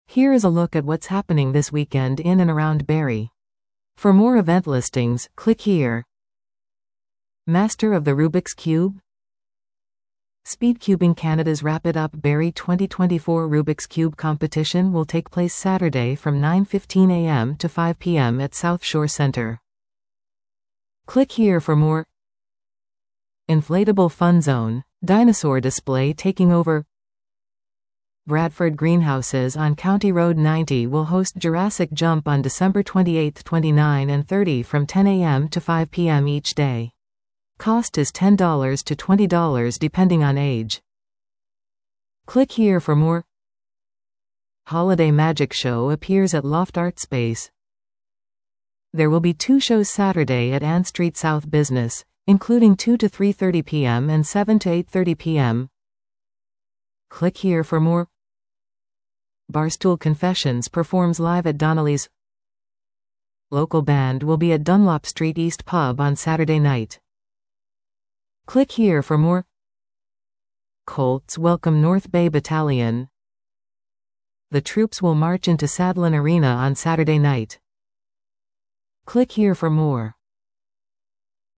Here is a look at what's happening this weekend in and around Barrie. For more event listings, click here. Master of the Rubik's Cube? Speedcubing Canada's Rapid Up Barrie 2024 Rubik's Cube competition will take place Saturday from 9:15 a.m. to 5 p.m. at South Shore Centre. Click here for more. Inflatable Fun Zone, dinosaur display taking over. Bradford Greenhouses on County Road 90 will host Jurassic Jump on December 28, 29 and 30 from 10 a.m. to 5 p.m. each day. Cost is $10 to $20 depending on age. Click here for more. Holiday Magic Show appears at Loft Art Space. There will be 2 shows Saturday at Ann Street South Business, including 2 to 3:30 p.m. and 7 to 8:30 p.m. Click here for more. Barstool Confessions performs live at Donnelly's. Local band will be at Dunlop Street East Pub on Saturday night. Click here for more. Colts welcome North Bay Battalion. The troops will march into Sadlon Arena on Saturday night. Click here for more.